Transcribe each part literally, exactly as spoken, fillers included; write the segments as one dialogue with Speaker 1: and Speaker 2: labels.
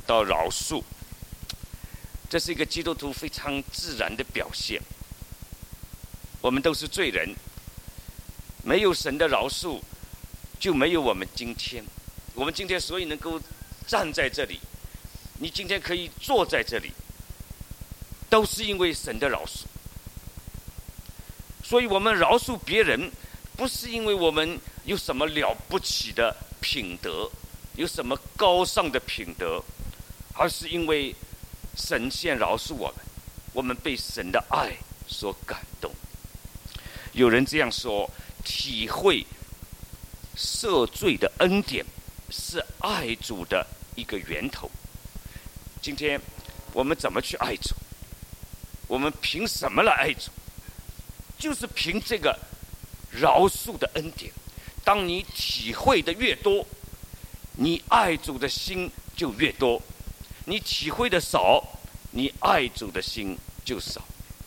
Speaker 1: 到饶恕，这是一个基督徒非常自然的表现。我们都是罪人，没有神的饶恕，就没有我们今天。我们今天所以能够站在这里，你今天可以坐在这里，都是因为神的饶恕。所以我们饶恕别人，不是因为我们有什么了不起的品德，有什么高尚的品德，而是因为神先饶恕我们，我们被神的爱所感动。有人这样说，体会赦罪的恩典是爱主的一个源头。今天我们怎么去爱主？我们凭什么来爱主？就是凭这个饶恕的恩典。当你体会的越多，你爱主的心就越多；你体会的少，你爱主的心就少。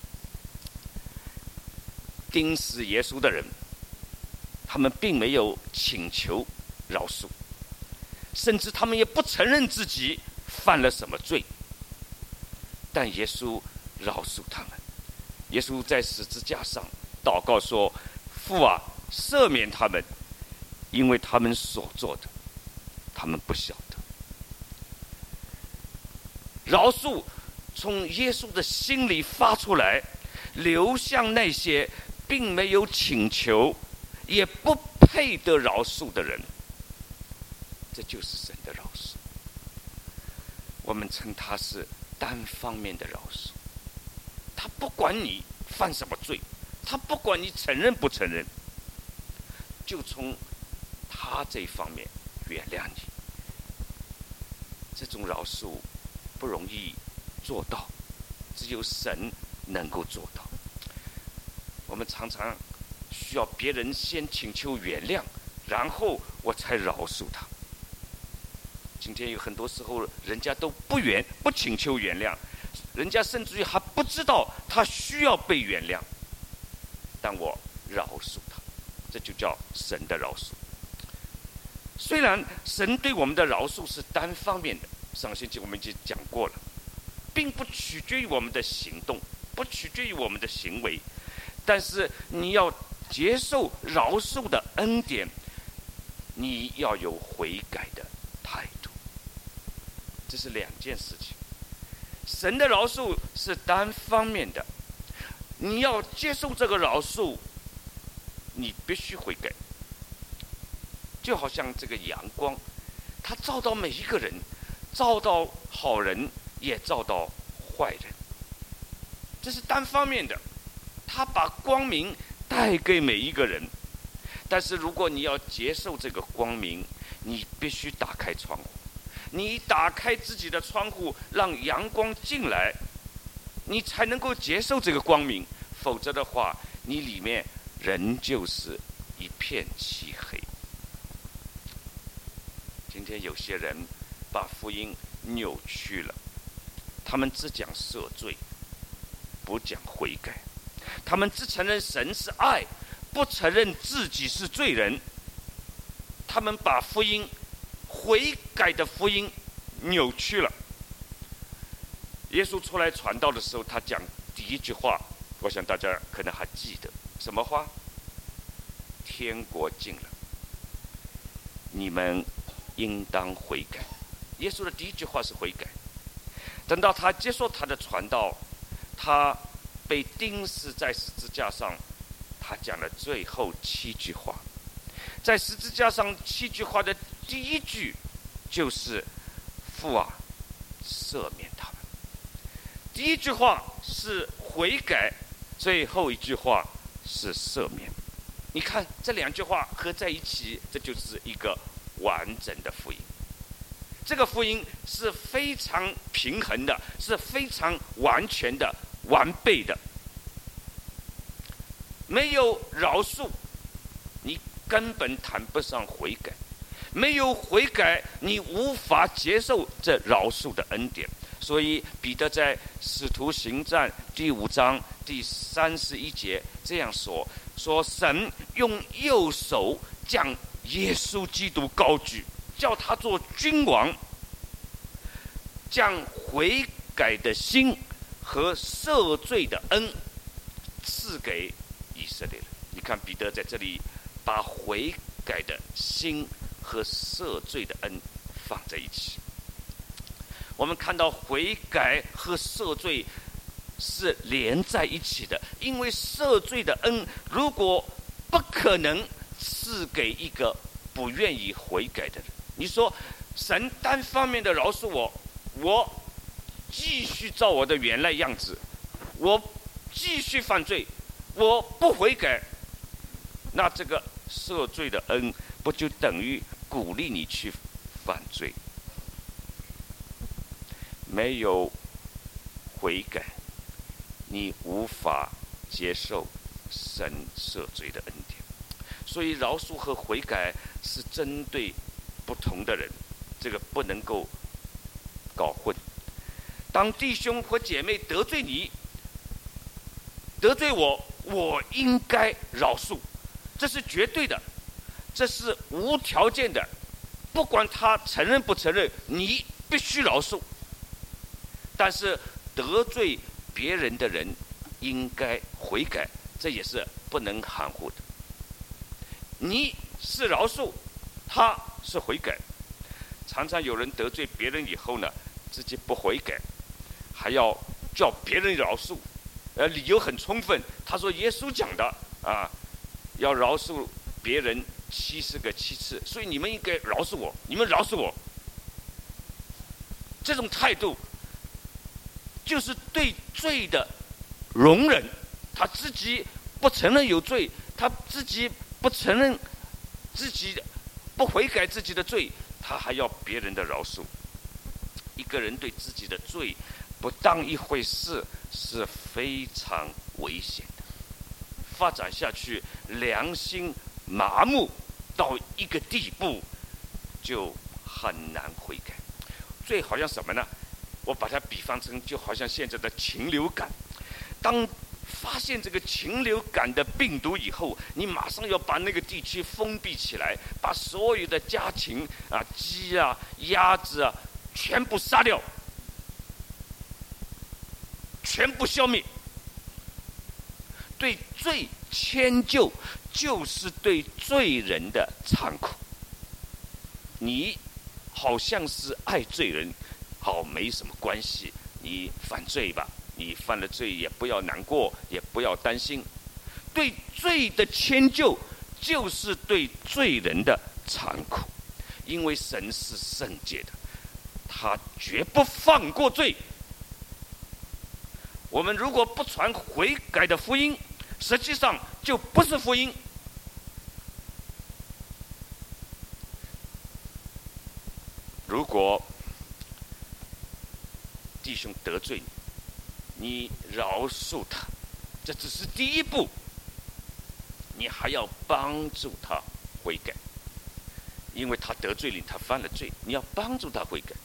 Speaker 1: 钉死耶稣的人，他们并没有请求饶恕，甚至他们也不承认自己犯了什么罪，但耶稣饶恕他们。耶稣在十字架上祷告说：父啊，赦免他们，因为他们所做的他们不晓得。饶恕从耶稣的心里发出来，流向那些并没有请求也不配得饶恕的人。这就是神的饶恕。我们称它是单方面的饶恕，他不管你犯什么罪，他不管你承认不承认，就从他这方面原谅你。这种饶恕不容易做到，只有神能够做到。我们常常需要别人先请求原谅，然后我才饶恕他。今天有很多时候人家都不原不请求原谅，人家甚至于还不知道他需要被原谅，但我饶恕他，这就叫神的饶恕。虽然神对我们的饶恕是单方面的，上星期我们已经讲过了，并不取决于我们的行动，不取决于我们的行为，但是你要接受饶恕的恩典，你要有悔改的态度。这是两件事情。神的饶恕是单方面的，你要接受这个饶恕，你必须悔改。就好像这个阳光，它照到每一个人，照到好人也照到坏人，这是单方面的，它把光明带给每一个人。但是如果你要接受这个光明，你必须打开窗户，你打开自己的窗户，让阳光进来，你才能够接受这个光明，否则的话，你里面仍旧是一片漆黑。今天有些人把福音扭曲了，他们只讲赦罪，不讲悔改；他们只承认神是爱，不承认自己是罪人。他们把福音悔改的福音扭曲了。耶稣出来传道的时候，他讲第一句话，我想大家可能还记得，什么话？天国近了，你们应当悔改。耶稣的第一句话是悔改。等到他接受他的传道，他被钉死在十字架上，他讲了最后七句话。在十字架上七句话的第一句就是父啊，赦免他们。第一句话是悔改，最后一句话是赦免。你看这两句话合在一起，这就是一个完整的福音。这个福音是非常平衡的，是非常完全的、完备的。没有饶恕，你根本谈不上悔改；没有悔改，你无法接受这饶恕的恩典。所以彼得在使徒行传第五章第三十一节这样说：说神用右手将耶稣基督高举，叫他做君王， 将悔改的心和赦罪的恩赐给以色列人。你看彼得在这里把悔改的心和赦罪的恩放在一起。我们看到悔改和赦罪是连在一起的，因为赦罪的恩如果不可能赐给一个不愿意悔改的人。你说神单方面的饶恕我，我继续照我的原来样子，我继续犯罪，我不悔改，那这个赦罪的恩不就等于鼓励你去犯罪？没有悔改，你无法接受神赦罪的恩典。所以饶恕和悔改是针对不同的人，这个不能够搞混。当弟兄或姐妹得罪你，得罪我，我应该饶恕，这是绝对的，这是无条件的，不管他承认不承认，你必须饶恕。但是得罪别人的人应该悔改，这也是不能含糊的。你是饶恕，他是悔改。常常有人得罪别人以后呢，自己不悔改，还要叫别人饶恕，呃，理由很充分。他说耶稣讲的啊，要饶恕别人七十个七次，所以你们应该饶恕我，你们饶恕我。这种态度就是对罪的容忍，他自己不承认有罪，他自己不承认自己不悔改自己的罪，他还要别人的饶恕。一个人对自己的罪不当一回事是非常危险的，发展下去良心麻木到一个地步就很难悔改。罪好像什么呢？我把它比方成就好像现在的禽流感。当发现这个禽流感的病毒以后，你马上要把那个地区封闭起来，把所有的家禽啊、鸡啊、鸭子啊全部杀掉，全部消灭。对罪迁就就是对罪人的残酷。你好像是爱罪人，好，没什么关系，你犯罪吧，你犯了罪也不要难过，也不要担心。对罪的迁就就是对罪人的残酷，因为神是圣洁的，他绝不放过罪。我们如果不传悔改的福音，实际上就不是福音。如果弟兄得罪你，你饶恕他，这只是第一步，你还要帮助他悔改，因为他得罪你，他犯了罪，你要帮助他悔改。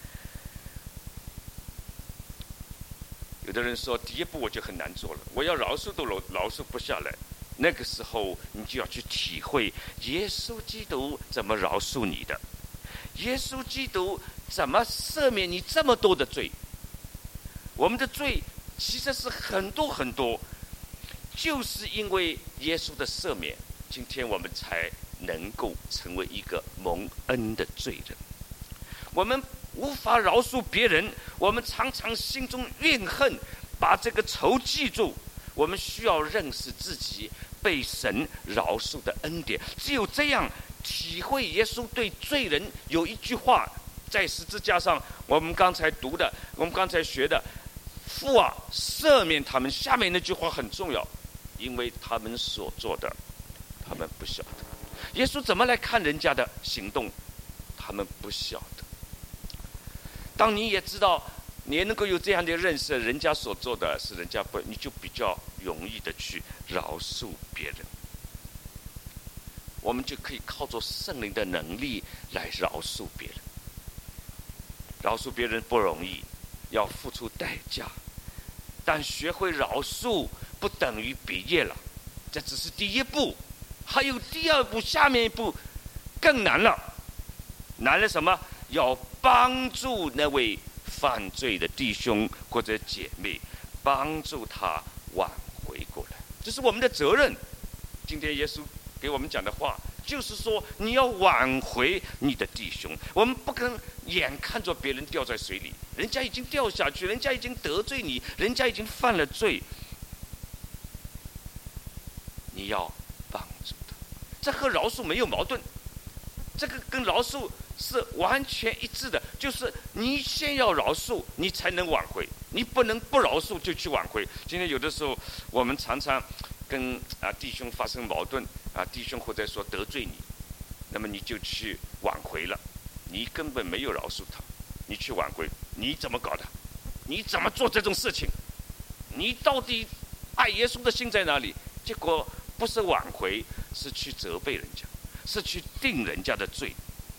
Speaker 1: 有的人说第一步我就很难做了，我要饶恕都饶饶恕不下来，那个时候你就要去体会耶稣基督怎么饶恕你的，耶稣基督怎么赦免你这么多的罪。我们的罪其实是很多很多，就是因为耶稣的赦免，今天我们才能够成为一个蒙恩的罪人。我们无法饶恕别人，我们常常心中怨恨，把这个仇记住。我们需要认识自己被神饶恕的恩典，只有这样体会耶稣对罪人有一句话，在十字架上我们刚才读的，我们刚才学的，父啊，赦免他们。下面那句话很重要，因为他们所做的他们不晓得。耶稣怎么来看人家的行动？他们不晓得。当你也知道，你也能够有这样的认识，人家所做的是人家不，你就比较容易的去饶恕别人。我们就可以靠着圣灵的能力来饶恕别人。饶恕别人不容易，要付出代价，但学会饶恕不等于毕业了，这只是第一步，还有第二步，下面一步更难了。难了什么？要帮助那位犯罪的弟兄或者姐妹，帮助他挽回过来。这是我们的责任。今天耶稣给我们讲的话，就是说你要挽回你的弟兄。我们不可能眼看着别人掉在水里，人家已经掉下去，人家已经得罪你，人家已经犯了罪，你要帮助他。这和饶恕没有矛盾，这个跟饶恕是完全一致的，就是你先要饶恕，你才能挽回，你不能不饶恕就去挽回。今天有的时候我们常常跟啊弟兄发生矛盾啊，弟兄或者说得罪你，那么你就去挽回了，你根本没有饶恕他，你去挽回，你怎么搞的？你怎么做这种事情？你到底爱耶稣的心在哪里？结果不是挽回，是去责备人家，是去定人家的罪。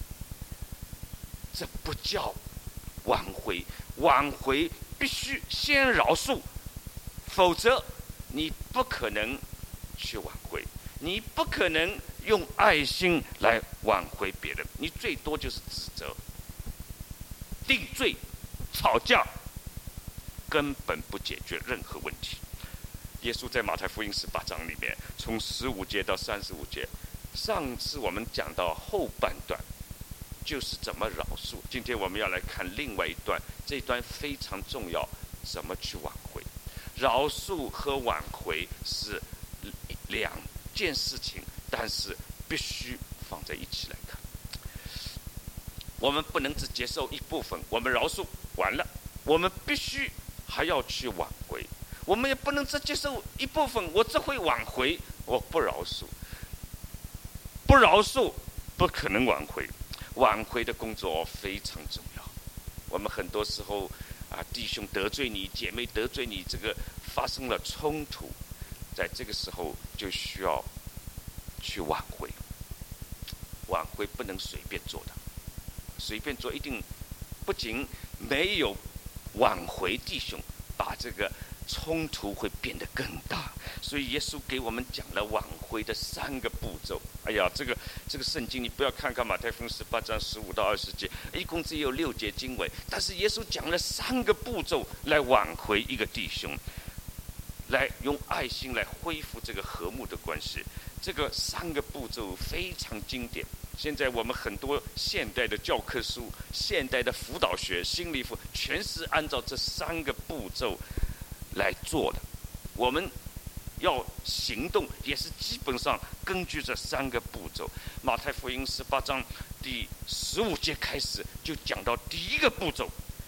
Speaker 1: 这不叫挽回，挽回必须先饶恕，否则你不可能去挽回，你不可能用爱心来挽回别人，你最多就是指责、定罪、吵架，根本不解决任何问题。耶稣在马太福音十八章里面，从十五节到三十五节，上次我们讲到后半段，就是怎么饶恕。今天我们要来看另外一段，这一段非常重要，怎么去挽回。饶恕和挽回是两件事情，但是必须放在一起来看。我们不能只接受一部分，我们饶恕完了，我们必须还要去挽回。我们也不能只接受一部分，我只会挽回，我不饶恕，不饶恕不可能挽回。挽回的工作非常重要。我们很多时候啊，弟兄得罪你，姐妹得罪你，这个发生了冲突，在这个时候就需要去挽回。挽回不能随便做的，随便做一定不仅没有挽回弟兄，把这个冲突会变得更大。所以耶稣给我们讲了挽回的三个步骤。哎呀，这个这个圣经你不要看看马太福音十八章十五到二十节，一共只有六节经文，但是耶稣讲了三个步骤来挽回一个弟兄，来用爱心来恢复这个和睦的关系。这个三个步骤非常经典。现在我们很多现代的教科书、现代的辅导学、心理辅全是按照这三个步骤来做的。我们要行动也是基本上根据这三个步骤。马太福音十八章第十五节开始就讲到第一个步骤，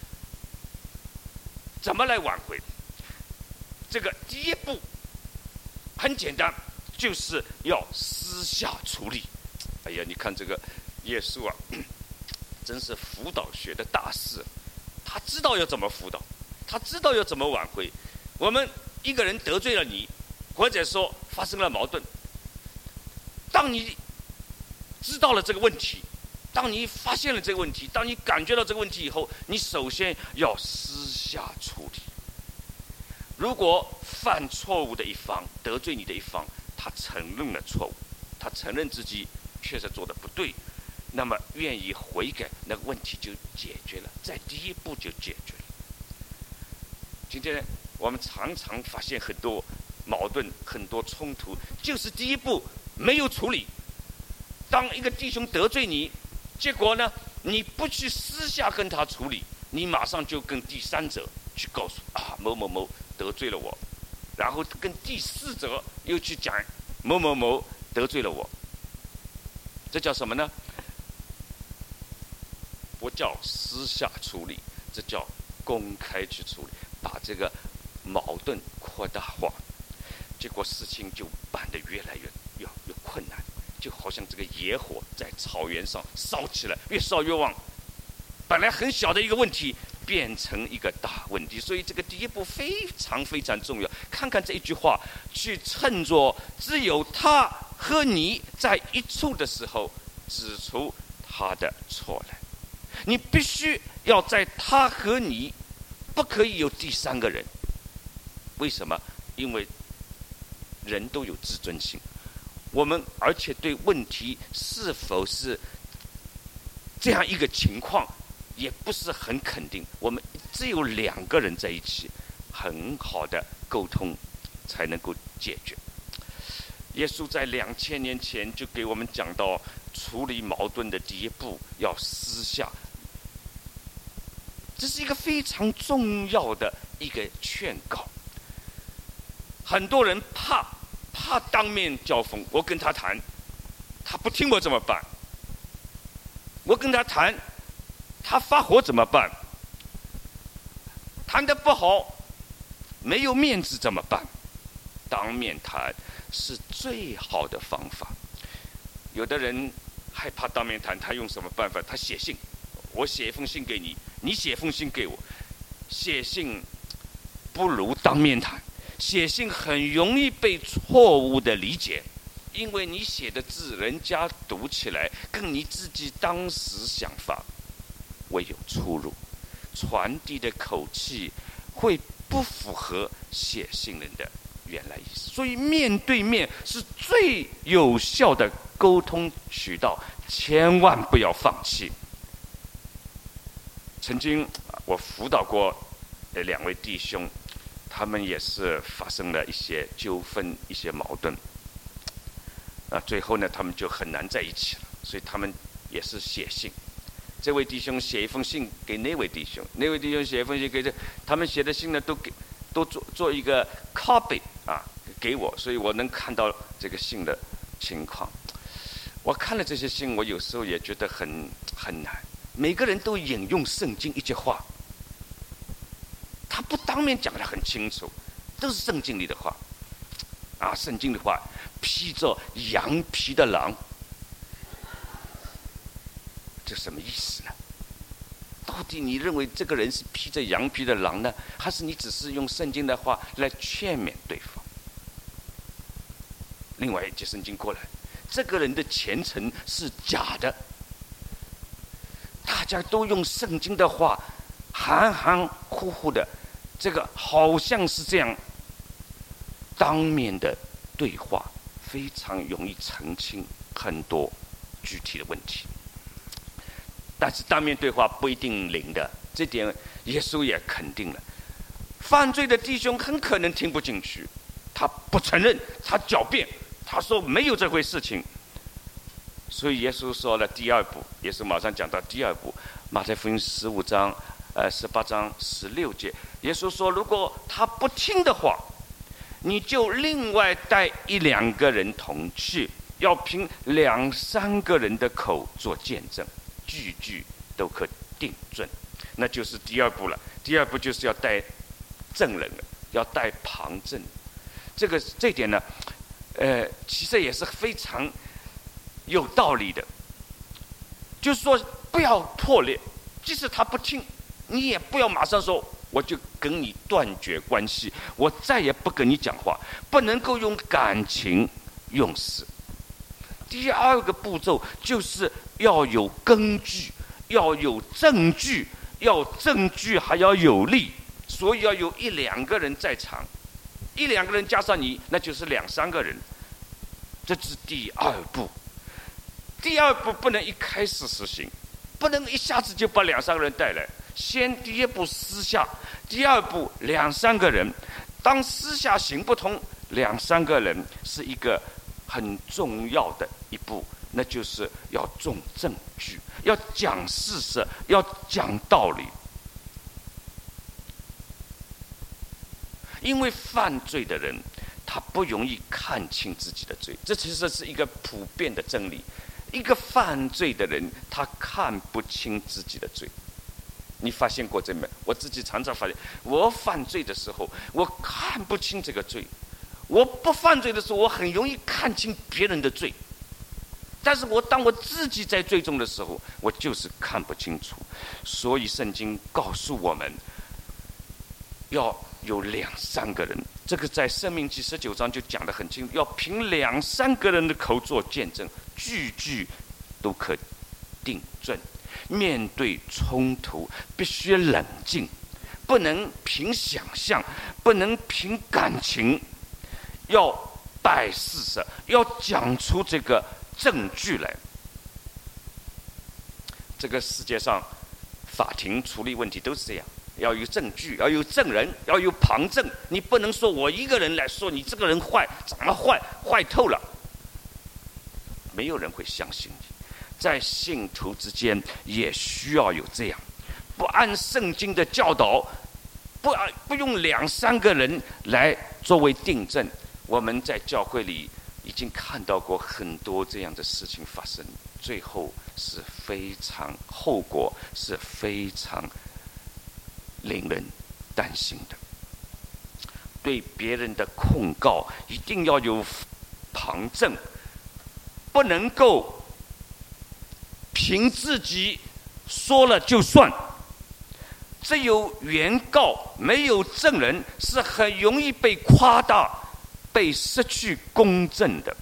Speaker 1: 怎么来挽回。这个第一步很简单，就是要私下处理。哎呀，你看这个耶稣啊，真是辅导学的大师，他知道要怎么辅导，他知道要怎么挽回。我们一个人得罪了你，或者说发生了矛盾，当你知道了这个问题，当你发现了这个问题，当你感觉到这个问题以后，你首先要私下处理。如果犯错误的一方，得罪你的一方，他承认了错误，他承认自己确实做的不对，那么愿意悔改，那个问题就解决了，在第一步就解决了。今天我们常常发现很多矛盾、很多冲突，就是第一步没有处理。当一个弟兄得罪你，结果呢，你不去私下跟他处理，你马上就跟第三者去告诉啊某某某得罪了我，然后跟第四者又去讲某某某得罪了我。这叫什么呢？不叫私下处理，这叫公开去处理，把这个矛盾扩大化，结果事情就办得越来越越越困难，就好像这个野火在草原上烧起来，越烧越旺，本来很小的一个问题变成一个大问题。所以这个第一步非常非常重要。看看这一句话，去趁着只有他和你在一处的时候，指出他的错来。你必须要在他和你，不可以有第三个人。为什么？因为人都有自尊心，我们而且对问题是否是这样一个情况， 也不是很肯定。我们只有两个人在一起，很好的沟通才能够解决。耶稣在两千年前就给我们讲到，处理矛盾的第一步要私下，这是一个非常重要的一个劝告。很多人怕怕当面交锋，我跟他谈，他不听我怎么办？我跟他谈，他发火怎么办？谈得不好，没有面子怎么办？当面谈是最好的方法。有的人害怕当面谈，他用什么办法？他写信，我写一封信给你，你写封信给我。写信不如当面谈，写信很容易被错误的理解，因为你写的字，人家读起来跟你自己当时想法会有出入，传递的口气会不符合写信人的原来意思。所以面对面是最有效的沟通渠道，千万不要放弃。曾经我辅导过两位弟兄，他们也是发生了一些纠纷、一些矛盾，啊，最后呢，他们就很难在一起了，所以他们也是写信。这位弟兄写一封信给那位弟兄，那位弟兄写一封信给这，他们写的信呢，都给都做做一个 copy 啊，给我，所以我能看到这个信的情况。我看了这些信，我有时候也觉得很很难。每个人都引用圣经一句话，他不当面讲得很清楚，都是圣经里的话，啊，圣经的话，披着羊皮的狼，这什么意思呢？到底你认为这个人是披着羊皮的狼呢，还是你只是用圣经的话来劝勉对方？另外一节圣经过来，这个人的虔诚是假的。大家都用圣经的话含含糊糊的，这个好像是这样。当面的对话非常容易澄清很多具体的问题，但是当面对话不一定灵的，这点耶稣也肯定了。犯罪的弟兄很可能听不进去，他不承认，他狡辩，他说没有这回事情。所以耶稣说了第二步，耶稣马上讲到第二步，马太福音十五章、呃十八章十六节，耶稣说，如果他不听的话，你就另外带一两个人同去，要凭两三个人的口做见证，句句都可定准。那就是第二步了。第二步就是要带证人了，要带旁证。这个这点呢，呃，其实也是非常有道理的，就是说不要破裂，即使他不听，你也不要马上说我就跟你断绝关系，我再也不跟你讲话，不能够用感情用事。第二个步骤就是要有根据，要有证据，要证据还要有力，所以要有一两个人在场，一两个人加上你，那就是两三个人，这是第二步。第二步不能一开始实行，不能一下子就把两三个人带来，先第一步私下，第二步两三个人。当私下行不通，两三个人是一个很重要的一步，那就是要重证据，要讲事实，要讲道理。因为犯罪的人他不容易看清自己的罪，这其实是一个普遍的真理。一个犯罪的人他看不清自己的罪，你发现过这没？我自己常常发现，我犯罪的时候我看不清这个罪，我不犯罪的时候我很容易看清别人的罪，但是我当我自己在罪中的时候，我就是看不清楚。所以圣经告诉我们要有两三个人，这个在申命记十九章就讲得很清楚，要凭两三个人的口做见证，句句都可定准。面对冲突必须冷静，不能凭想象，不能凭感情，要摆事实，要讲出这个证据来。这个世界上法庭处理问题都是这样，要有证据，要有证人，要有旁证。你不能说我一个人来说你这个人坏，怎么坏，坏透了，没有人会相信你。在信徒之间也需要有这样，不按圣经的教导，不按不用两三个人来作为定证。我们在教会里已经看到过很多这样的事情发生，最后是非常后果是非常令人担心的。对别人的控告一定要有旁证，不能够凭自己说了就算。只有原告没有证人，是很容易被夸大，被失去公正的。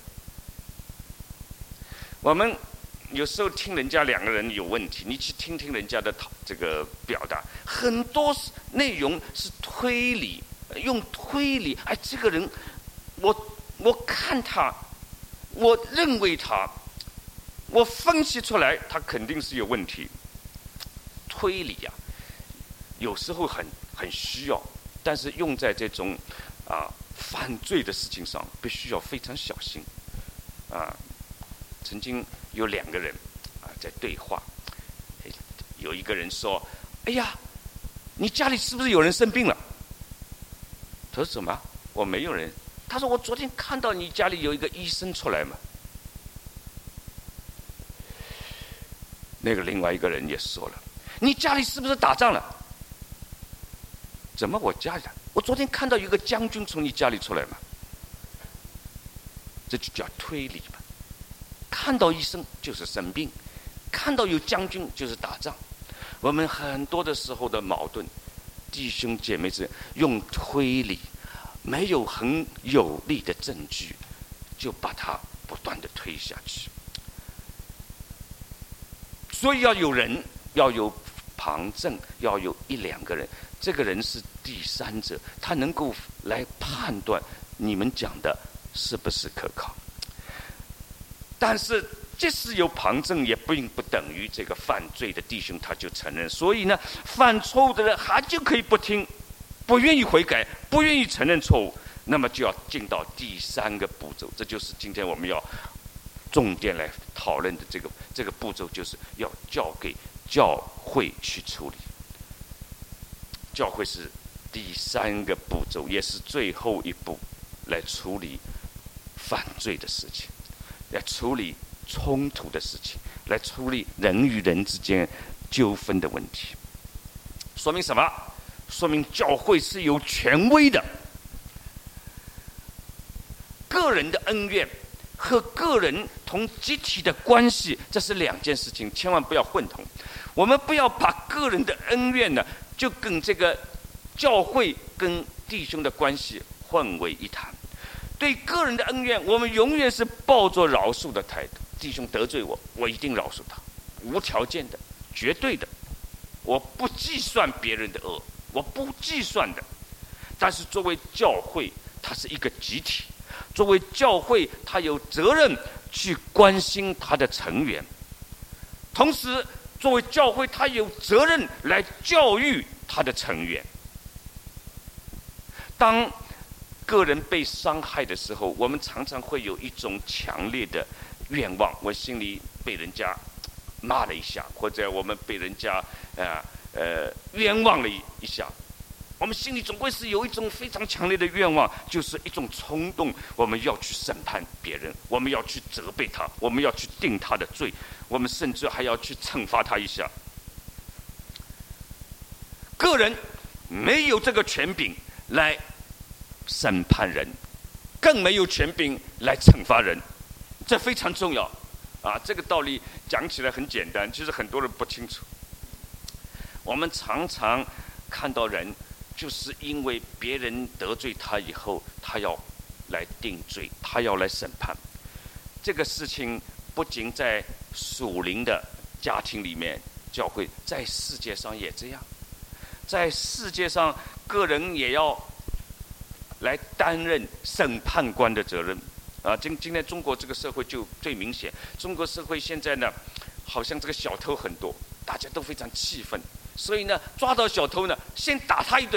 Speaker 1: 我们有时候听人家两个人有问题，你去听听人家的这个表达，很多内容是推理，用推理。哎，这个人，我我看他，我认为他，我分析出来，他肯定是有问题。推理啊，有时候很很需要，但是用在这种啊犯罪的事情上，必须要非常小心。啊，曾经有两个人啊在对话，有一个人说：“哎呀，你家里是不是有人生病了？”他说：“什么？我没有人。”他说：“我昨天看到你家里有一个医生出来嘛。”那个另外一个人也说了：“你家里是不是打仗了？”怎么我家里？我昨天看到有个将军从你家里出来嘛。这就叫推理嘛。看到医生就是生病，看到有将军就是打仗。我们很多的时候的矛盾，弟兄姐妹之间用推理，没有很有力的证据，就把它不断的推下去。所以要有人，要有旁证，要有一两个人，这个人是第三者，他能够来判断你们讲的是不是可靠。但是即使有旁证，也并不等于这个犯罪的弟兄他就承认。所以呢，犯错误的人还就可以不听，不愿意悔改，不愿意承认错误，那么就要进到第三个步骤。这就是今天我们要重点来讨论的这个这个步骤，就是要交给教会去处理。教会是第三个步骤，也是最后一步，来处理犯罪的事情，来处理冲突的事情，来处理人与人之间纠纷的问题。说明什么？说明教会是有权威的。个人的恩怨和个人同集体的关系，这是两件事情，千万不要混同。我们不要把个人的恩怨呢，就跟这个教会跟弟兄的关系混为一谈。对个人的恩怨，我们永远是抱着饶恕的态度。弟兄得罪我，我一定饶恕他，无条件的，绝对的。我不计算别人的恶，我不计算的。但是作为教会，它是一个集体，作为教会，它有责任去关心它的成员，同时作为教会，它有责任来教育它的成员。当个人被伤害的时候，我们常常会有一种强烈的愿望，我心里被人家骂了一下，或者我们被人家呃呃冤枉了一下，我们心里总会是有一种非常强烈的愿望，就是一种冲动，我们要去审判别人，我们要去责备他，我们要去定他的罪，我们甚至还要去惩罚他一下。个人没有这个权柄来审判人，更没有权柄来惩罚人，这非常重要啊！这个道理讲起来很简单，其实很多人不清楚。我们常常看到人，就是因为别人得罪他以后，他要来定罪，他要来审判。这个事情不仅在属灵的家庭里面，教会在世界上也这样，在世界上个人也要来担任审判官的责任啊！今今天中国这个社会就最明显，中国社会现在呢，好像这个小偷很多，大家都非常气愤所以呢，抓到小偷呢，先打他一顿，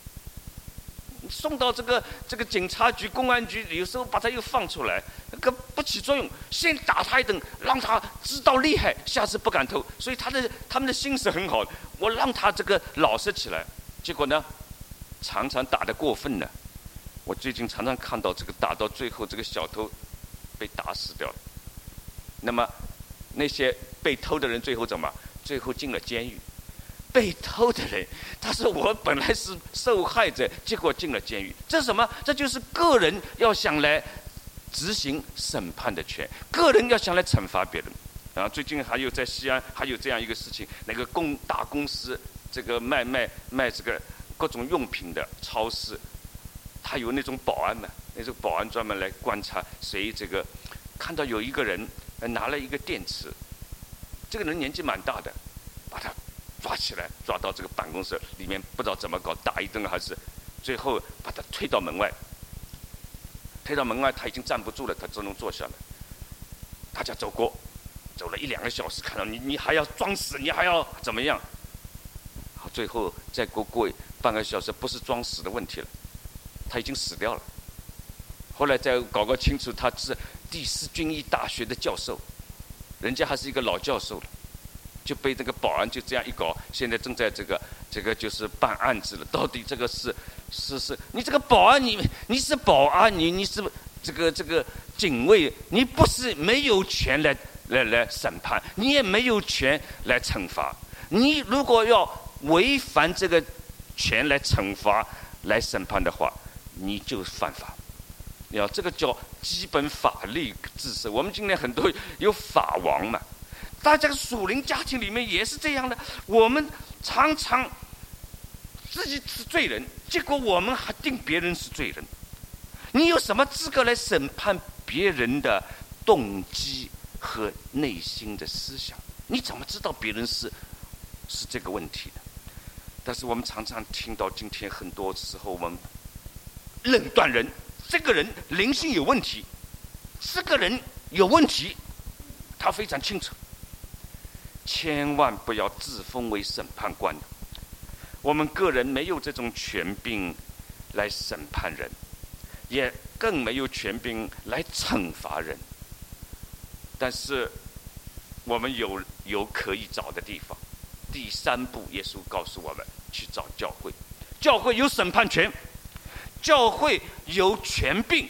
Speaker 1: 送到这个这个警察局、公安局，有时候把他又放出来，那个不起作用，先打他一顿，让他知道厉害，下次不敢偷。所以他的他们的心是很好的，我让他这个老实起来。结果呢，常常打得过分了。我最近常常看到这个打到最后，这个小偷被打死掉了。那么那些被偷的人最后怎么？最后进了监狱。被偷的人，他说我本来是受害者，结果进了监狱。这是什么？这就是个人要想来执行审判的权，个人要想来惩罚别人。啊，最近还有在西安还有这样一个事情，那个公大公司，这个卖卖卖这个各种用品的超市，他有那种保安嘛，那种保安专门来观察谁这个，看到有一个人拿了一个电池，这个人年纪蛮大的，把他抓起来，抓到这个办公室里面，不知道怎么搞，打一顿还是最后把他推到门外。推到门外，他已经站不住了，他只能坐下来。大家走过，走了一两个小时，看到你，你还要装死，你还要怎么样？好，最后再过过半个小时，不是装死的问题了，他已经死掉了。后来再搞搞清楚，他是第四军医大学的教授，人家还是一个老教授了。就被这个保安就这样一搞，现在正在这个这个就是办案子了。到底这个是是是，你这个保安，你你是保安，你你是这个这个警卫，你不是没有权来来来审判，你也没有权来惩罚。你如果要违反这个权来惩罚、来审判的话，你就犯法。要这个叫基本法律知识。我们今天很多有法王嘛。大家属灵家庭里面也是这样的，我们常常自己是罪人，结果我们还定别人是罪人。你有什么资格来审判别人的动机和内心的思想？你怎么知道别人是是这个问题的？但是我们常常听到今天很多时候，我们论断人，这个人灵性有问题，这个人有问题，他非常清楚。千万不要自封为审判官。我们个人没有这种权柄来审判人，也更没有权柄来惩罚人。但是我们有有可以找的地方。第三步，耶稣告诉我们去找教会。教会有审判权，教会有权柄。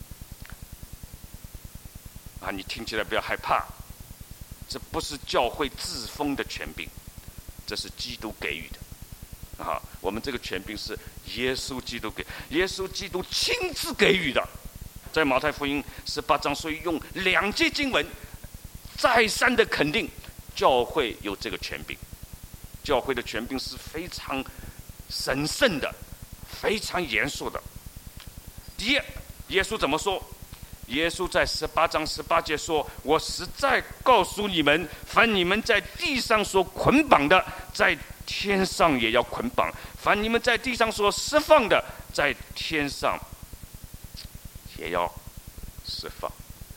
Speaker 1: 啊，你听起来不要害怕。这不是教会自封的权柄，这是基督给予的。啊，我们这个权柄是耶稣基督给，耶稣基督亲自给予的。在马太福音十八章，所以用两节经文再三的肯定，教会有这个权柄。教会的权柄是非常神圣的，非常严肃的。第一，耶稣怎么说？耶稣在十八章十八节说：“我实在告诉你们，凡你们在地上所捆绑的，在天上也要捆绑；凡你们在地上所释放的，在天上也要释放。”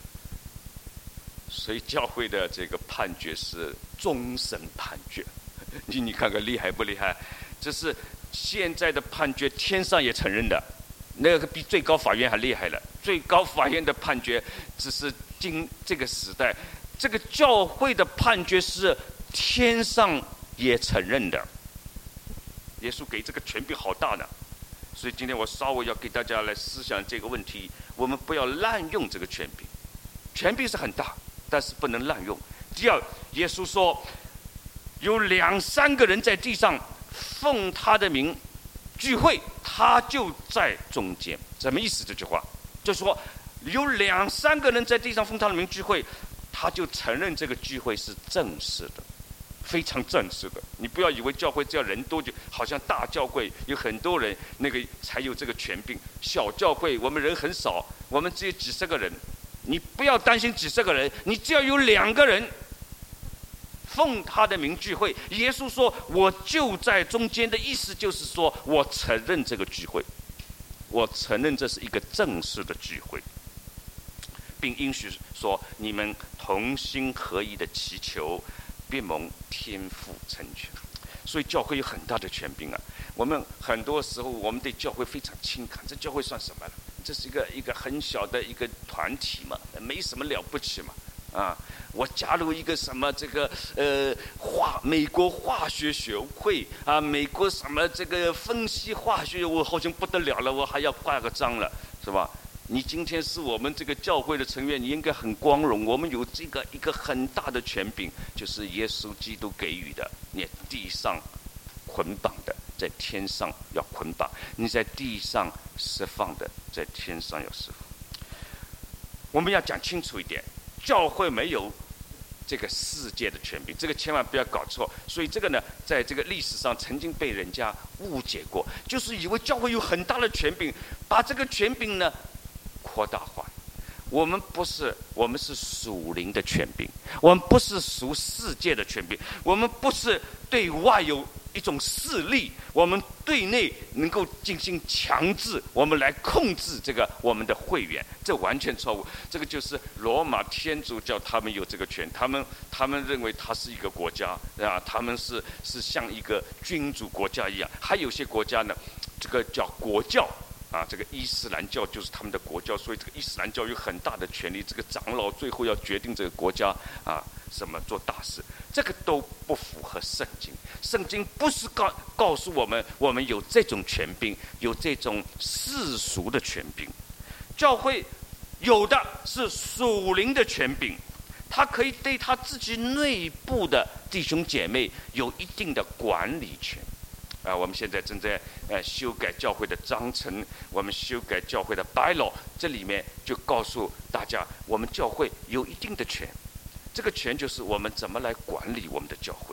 Speaker 1: 所以教会的这个判决是终审判决。你你看看厉害不厉害？这是现在的判决，天上也承认的。那个比最高法院还厉害了。最高法院的判决只是今这个时代，这个教会的判决是天上也承认的。耶稣给这个权柄好大的，所以今天我稍微要给大家来思想这个问题：我们不要滥用这个权柄。权柄是很大，但是不能滥用。第二，耶稣说，有两三个人在地上奉他的名聚会，他就在中间。什么意思？这句话就是说，有两三个人在地上奉他的名聚会，他就承认这个聚会是正式的，非常正式的。你不要以为教会只要人多就好像大教会有很多人那个才有这个权柄，小教会我们人很少，我们只有几十个人。你不要担心几十个人，你只要有两个人奉他的名聚会，耶稣说我就在中间的意思就是说，我承认这个聚会，我承认这是一个正式的聚会，并应许说你们同心合意的祈求，必蒙天父成全。 所以教会有很大的权柄啊。我们很多时候我们对教会非常轻看，这教会算什么了？这是一个一个很小的一个团体嘛，没什么了不起嘛。啊，我加入一个什么这个呃化美国化学学会啊，美国什么这个分析化学，我好像不得了了，我还要挂个章了，是吧？你今天是我们这个教会的成员，你应该很光荣。我们有这个一个很大的权柄，就是耶稣基督给予的。你地上捆绑的，在天上要捆绑；你在地上释放的，在天上要释放。我们要讲清楚一点，教会没有这个世界的权柄，这个千万不要搞错。所以这个呢，在这个历史上曾经被人家误解过，就是以为教会有很大的权柄，把这个权柄呢扩大化。我们不是，我们是属灵的权柄，我们不是属世界的权柄，我们不是对外有一种势力，我们对内能够进行强制，我们来控制这个我们的会员，这完全错误。这个就是罗马天主教他们有这个权，他们他们认为它是一个国家啊，他们是是像一个君主国家一样。还有些国家呢，这个叫国教。啊，这个伊斯兰教就是他们的国教，所以这个伊斯兰教有很大的权力。这个长老最后要决定这个国家啊什么做大事，这个都不符合圣经。圣经不是告告诉我们，我们有这种权柄，有这种世俗的权柄。教会有的是属灵的权柄，他可以对他自己内部的弟兄姐妹有一定的管理权。啊，我们现在正在呃修改教会的章程，我们修改教会的 bylaw， 这里面就告诉大家，我们教会有一定的权，这个权就是我们怎么来管理我们的教会。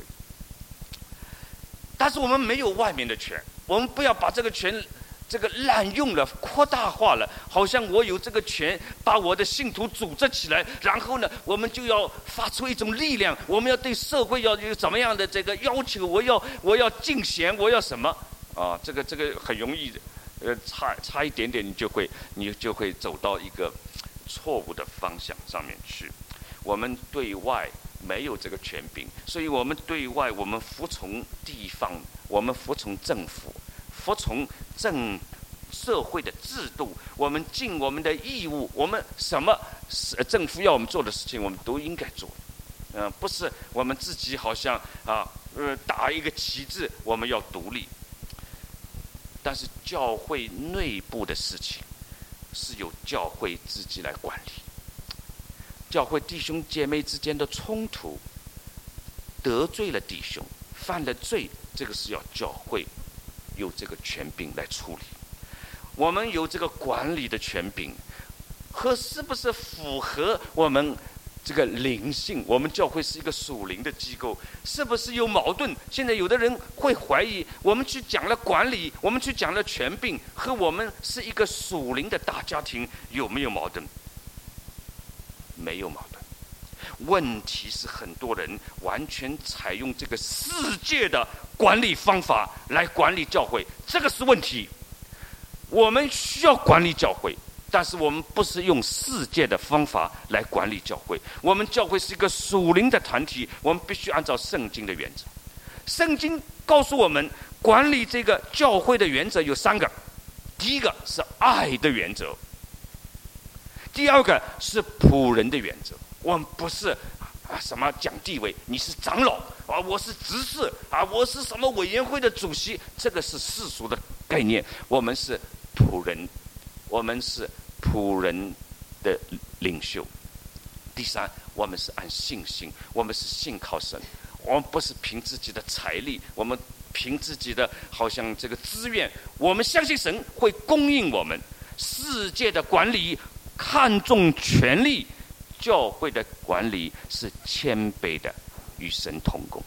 Speaker 1: 但是我们没有外面的权，我们不要把这个权这个滥用了，扩大化了，好像我有这个权把我的信徒组织起来，然后呢我们就要发出一种力量，我们要对社会要有怎么样的这个要求，我要我要敬贤，我要什么啊？这个这个很容易呃差差一点点，你就会你就会走到一个错误的方向上面去。我们对外没有这个权柄，所以我们对外我们服从地方，我们服从政府，服从政社会的制度，我们尽我们的义务，我们什么政府要我们做的事情，我们都应该做。嗯、呃，不是我们自己好像啊呃打一个旗帜，我们要独立。但是教会内部的事情是由教会自己来管理。教会弟兄姐妹之间的冲突，得罪了弟兄，犯了罪，这个是要教会有这个权柄来处理。我们有这个管理的权柄，和是不是符合我们这个灵性？我们教会是一个属灵的机构，是不是有矛盾？现在有的人会怀疑，我们去讲了管理，我们去讲了权柄，和我们是一个属灵的大家庭有没有矛盾？没有矛盾。问题是很多人完全采用这个世界的管理方法来管理教会，这个是问题。我们需要管理教会，但是我们不是用世界的方法来管理教会。我们教会是一个属灵的团体，我们必须按照圣经的原则。圣经告诉我们，管理这个教会的原则有三个。第一个是爱的原则，第二个是仆人的原则。我们不是啊什么讲地位，你是长老啊，我是执事啊，我是什么委员会的主席，这个是世俗的概念。我们是仆人，我们是仆人的领袖。第三，我们是按信心，我们是信靠神，我们不是凭自己的财力，我们凭自己的好像这个资源，我们相信神会供应我们。世界的管理看重权力，教会的管理是谦卑的，与神同工。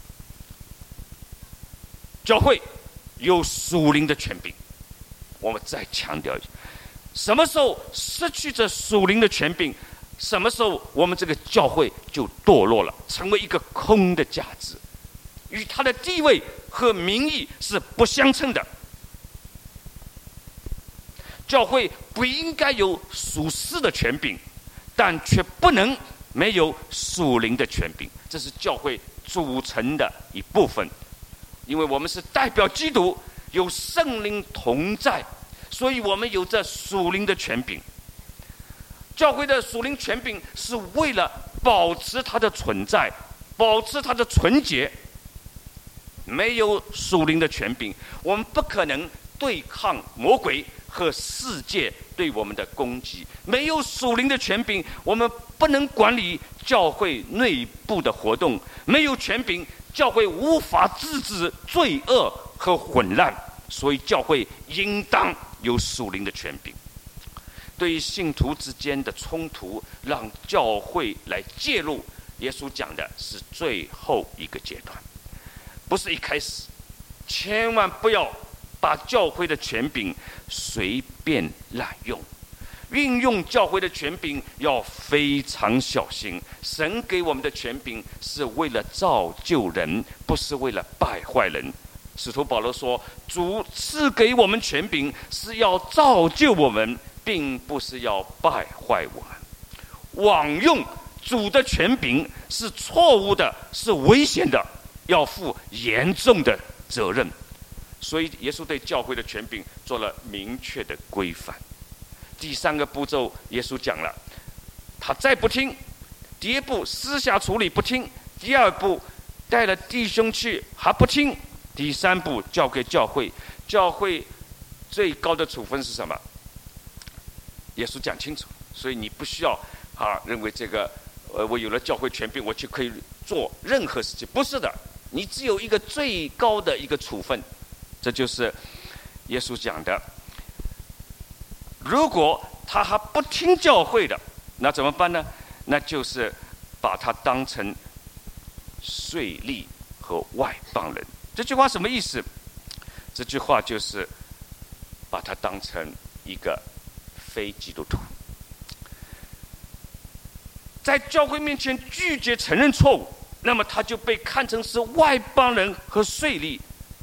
Speaker 1: 教会有属灵的权柄，我们再强调一下，什么时候失去这属灵的权柄，什么时候我们这个教会就堕落了，成为一个空的价值，与他的地位和名义是不相称的。教会不应该有属世的权柄，但却不能没有属灵的权柄，这是教会组成的一部分。 因为我们是代表基督，有圣灵同在，所以我们有着属灵的权柄。教会的属灵权柄是为了保持它的存在，保持它的纯洁。没有属灵的权柄，我们不可能对抗魔鬼和世界对我们的攻击。没有属灵的权柄，我们不能管理教会内部的活动。没有权柄，教会无法制止罪恶和混乱。所以教会应当有属灵的权柄。对于信徒之间的冲突，让教会来介入，耶稣讲的是最后一个阶段，不是一开始。千万不要把教会的权柄随便滥用，运用教会的权柄要非常小心。神给我们的权柄是为了造就人，不是为了败坏人。使徒保罗说，主赐给我们权柄是要造就我们，并不是要败坏我们。枉用主的权柄是错误的，是危险的，要负严重的责任。所以耶稣对教会的权柄做了明确的规范。第三个步骤，耶稣讲了，他再不听，第一步私下处理不听，第二步带了弟兄去还不听，第三步交给教会。教会最高的处分是什么？耶稣讲清楚，所以你不需要啊认为这个呃我有了教会权柄，我就可以做任何事情。不是的，你只有一个最高的一个处分，这就是耶稣讲的。如果他还不听教会的，那怎么办呢？那就是把他当成税吏和外邦人。这句话什么意思？这句话就是把他当成一个非基督徒，在教会面前拒绝承认错误，那么他就被看成是外邦人和税吏，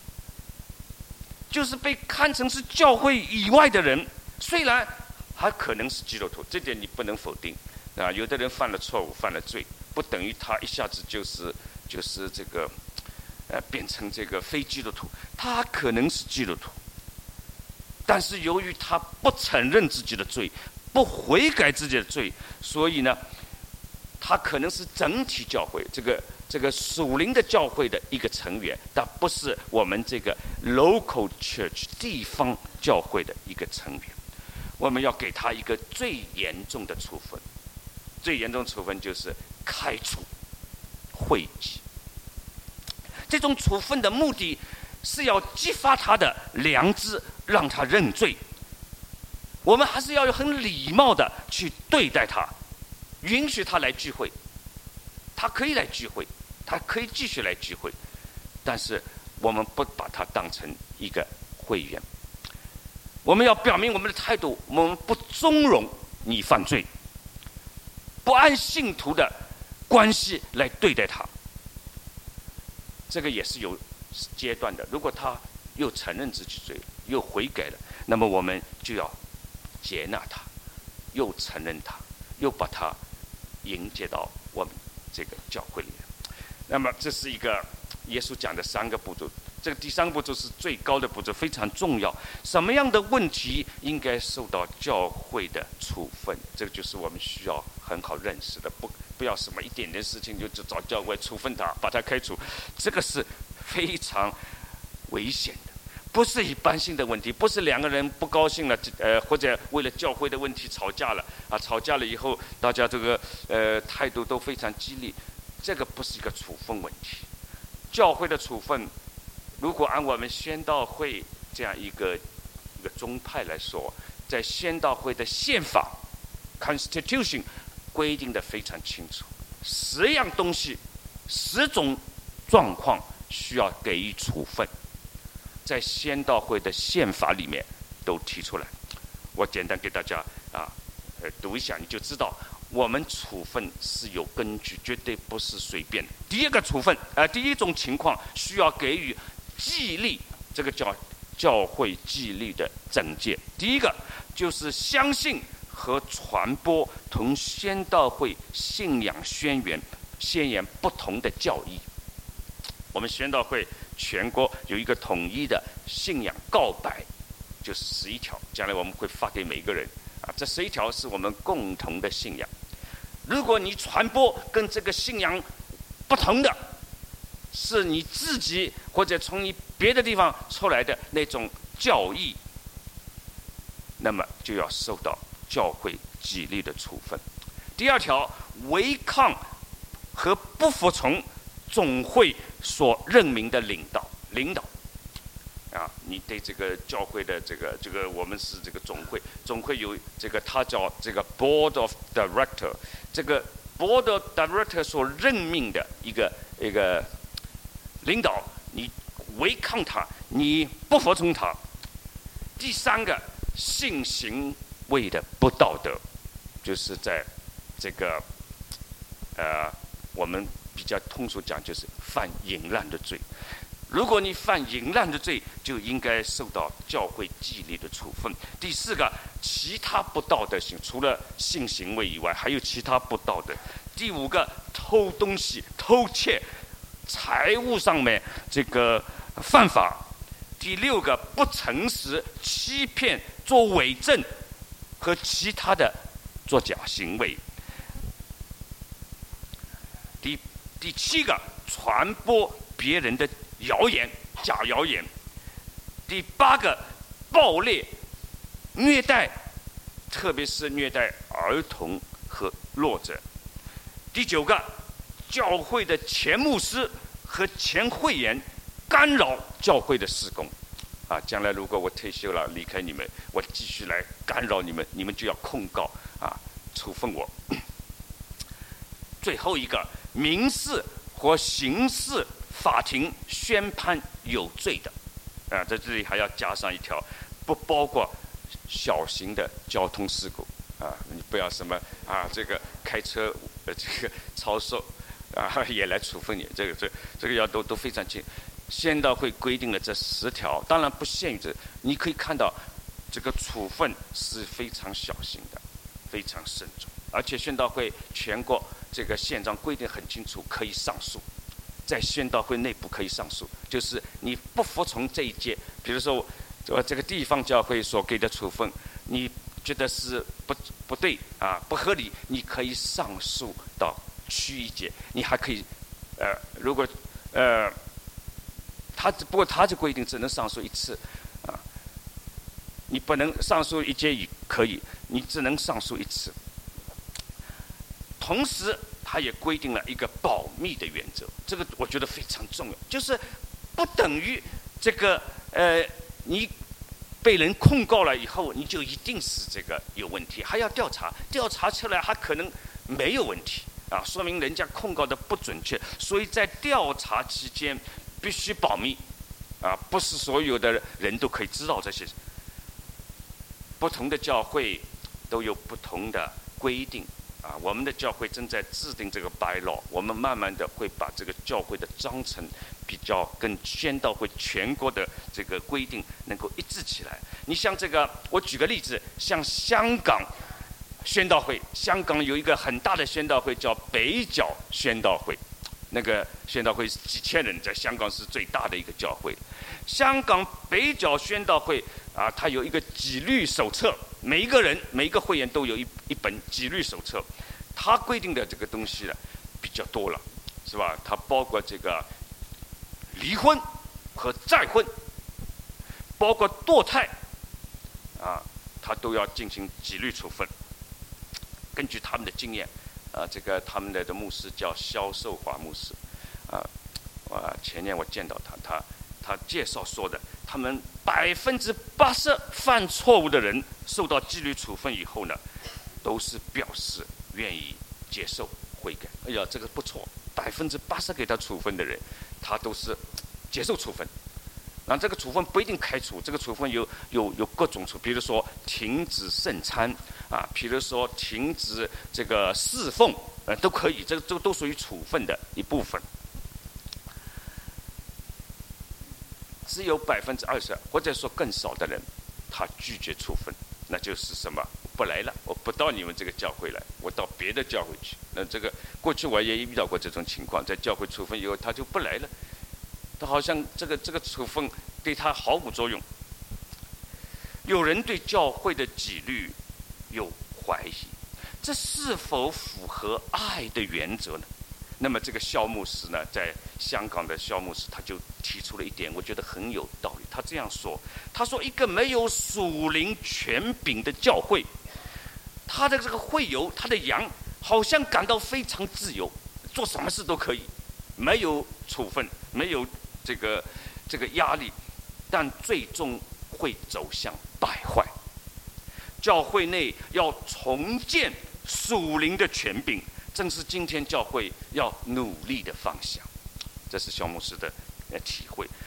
Speaker 1: 就是被看成是教会以外的人。虽然还可能是基督徒，这点你不能否定啊。有的人犯了错误，犯了罪，不等于他一下子就是就是这个呃变成这个非基督徒，他可能是基督徒。但是由于他不承认自己的罪，不悔改自己的罪，所以呢，他可能是整体教会这个这个属灵的教会的一个成员，但不是我们这个 local church 地方教会的一个成员。我们要给他一个最严重的处分，最严重的处分就是开除、会籍。这种处分的目的是要激发他的良知，让他认罪。我们还是要有很礼貌的去对待他，允许他来聚会，他可以来聚会，他可以继续来聚会，但是我们不把他当成一个会员。我们要表明我们的态度，我们不纵容你犯罪，不按信徒的关系来对待他。这个也是有阶段的。如果他又承认自己罪，又悔改了，那么我们就要接纳他，又承认他，又把他迎接到我们这个教会里面。那么这是一个耶稣讲的三个步骤。这个第三个步骤是最高的步骤，非常重要。什么样的问题应该受到教会的处分？这个就是我们需要很好认识的。不不要什么一点点事情就就找教会处分他，把他开除，这个是非常危险的。不是一般性的问题，不是两个人不高兴了，呃，或者为了教会的问题吵架了啊，吵架了以后大家这个呃态度都非常激烈，这个不是一个处分问题。教会的处分，如果按我们宣道会这样一个一个宗派来说，在宣道会的宪法 Constitution 规定的非常清楚，十样东西，十种状况需要给予处分，在宣道会的宪法里面都提出来。我简单给大家啊，呃，读一下，你就知道我们处分是有根据，绝对不是随便的。第一个处分，呃，第一种情况需要给予纪律，这个叫教会纪律的整戒。第一个就是相信和传播同宣道会信仰宣言宣言不同的教义。 我们宣道会全国有一个统一的信仰告白，就是十一条，将来我们会发给每个人啊。这十一条是我们共同的信仰。如果你传播跟这个信仰不同的，是你自己或者从你别的地方出来的那种教义，那么就要受到教会纪律的处分。第二条，违抗和不服从总会所任命的领导领导啊，你对这个教会的这个这个我们是这个总会，总会有这个它叫这个 Board of Director， 这个 Board of Director 所任命的一个一个领导，你违抗他，你不服从他。第三个，性行为的不道德，就是在这个呃我们比较通俗讲，就是犯淫乱的罪。如果你犯淫乱的罪，就应该受到教会纪律的处分。第四个，其他不道德行，除了性行为以外，还有其他不道德。第五个，偷东西、偷窃，财务上面这个犯法。第六个，不诚实、欺骗、做伪证和其他的作假行为。第第七个，传播别人的谣言、假谣言。第八个，暴力、虐待，特别是虐待儿童和弱者。第九个，教会的前牧师和前会员干扰教会的事工。啊，将来如果我退休了离开你们，我继续来干扰你们，你们就要控告啊，处分我。最后一个，民事或刑事法庭宣判有罪的，啊，在这里还要加上一条，不包括小型的交通事故啊，你不要什么啊，这个开车呃这个超速啊也来处分你，这个这这个要都都非常清。宣道会规定了这十条，当然不限于这，你可以看到这个处分是非常小心的，非常慎重，而且宣道会全国这个宪章规定很清楚，可以上诉，在宣道会内部可以上诉，就是你不服从这一届，比如说这个地方教会所给的处分，你觉得是不不对啊，不合理，你可以上诉到区一届，你还可以呃，如果呃。他不过他就规定只能上诉一次，啊，你不能上诉一届也可以，你只能上诉一次。同时，他也规定了一个保密的原则，这个我觉得非常重要，就是不等于这个呃你被人控告了以后，你就一定是这个有问题，还要调查，调查出来还可能没有问题啊，说明人家控告的不准确，所以在调查期间。必须保密，啊，不是所有的人都可以知道这些。不同的教会都有不同的规定，啊，我们的教会正在制定这个 bylaw， 我们慢慢的会把这个教会的章程比较跟宣道会全国的这个规定能够一致起来。你像这个，我举个例子，像香港宣道会，香港有一个很大的宣道会叫北角宣道会。那个宣道会是几千人，在香港是最大的一个教会。香港北角宣道会啊，它有一个纪律手册，每一个人每一个会员都有一一本纪律手册。它规定的这个东西呢比较多了，是吧？它包括这个离婚和再婚，包括堕胎，啊，它都要进行纪律处分。根据他们的经验。啊，这个他们的的牧师叫萧寿华牧师，啊，我前年我见到他，他他介绍说的，他们百分之八十犯错误的人受到纪律处分以后呢，都是表示愿意接受悔改。哎呀，这个不错，百分之八十给他处分的人，他都是接受处分。那这个处分不一定开除，这个处分有有有各种处，比如说停止圣餐啊，比如说停止这个侍奉，呃，都可以，这个这个都属于处分的一部分。只有百分之二十或者说更少的人，他拒绝处分，那就是什么？不来了，我不到你们这个教会来，我到别的教会去。那这个过去我也遇到过这种情况，在教会处分以后他就不来了。 他好像这个这个处分对他毫无作用。有人对教会的纪律有怀疑，这是否符合爱的原则呢？那么这个萧牧师呢，在香港的萧牧师他就提出了一点，我觉得很有道理。他这样说，他说一个没有属灵权柄的教会，他的这个会友，他的羊好像感到非常自由，做什么事都可以，没有处分，没有这个这个压力，但最终会走向败坏。教会内要重建属灵的权柄，正是今天教会要努力的方向。这是萧牧师的体会。